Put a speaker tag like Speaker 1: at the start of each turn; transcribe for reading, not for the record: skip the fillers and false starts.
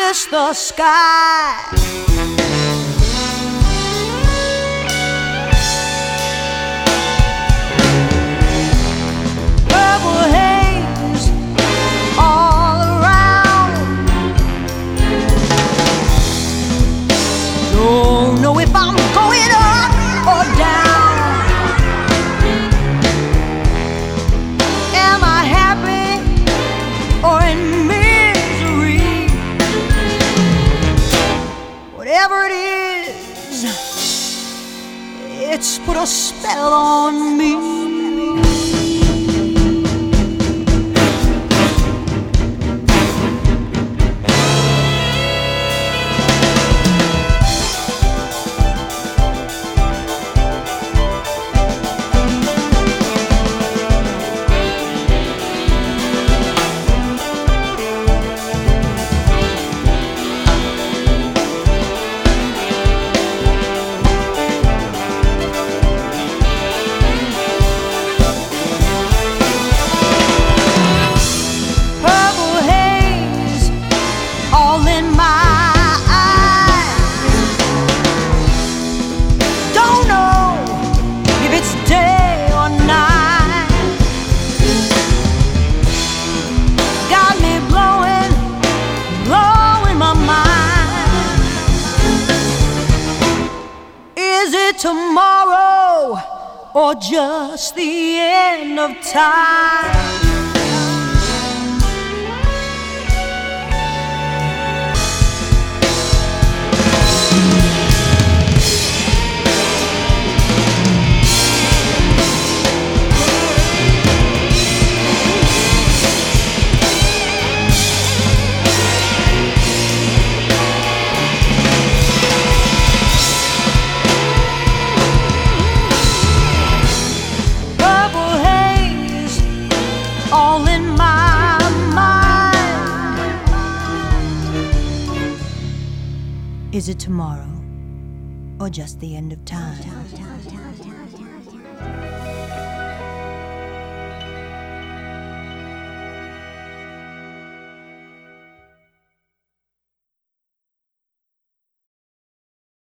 Speaker 1: kiss the sky. Purple haze all around. Don't know if I'm going up or down. Am I happy or in misery? Whatever it is, it's put a spell on me. Tomorrow or just the end of time? All in my mind. Is it tomorrow or just the end of time?